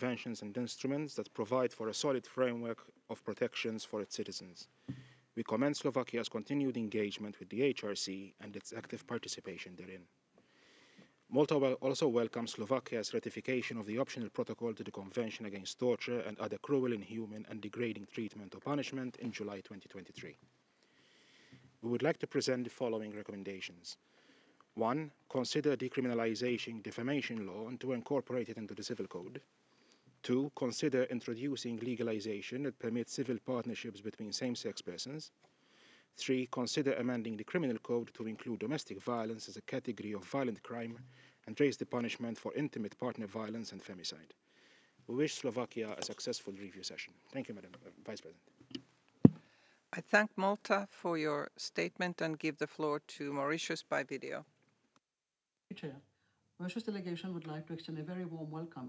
conventions and instruments that provide for a solid framework of protections for its citizens. We commend Slovakia's continued engagement with the HRC and its active participation therein. Malta also welcomes Slovakia's ratification of the optional protocol to the Convention Against Torture and Other Cruel, Inhuman and Degrading Treatment or Punishment in July 2023. We would like to present the following recommendations. 1. Consider decriminalizing defamation law and to incorporate it into the Civil Code. 2. Consider introducing legalization that permits civil partnerships between same-sex persons. 3. Consider amending the criminal code to include domestic violence as a category of violent crime and raise the punishment for intimate partner violence and femicide. We wish Slovakia a successful review session. Thank you, Madam Vice President. I thank Malta for your statement and give the floor to Mauritius by video. Chair, Mauritius delegation would like to extend a very warm welcome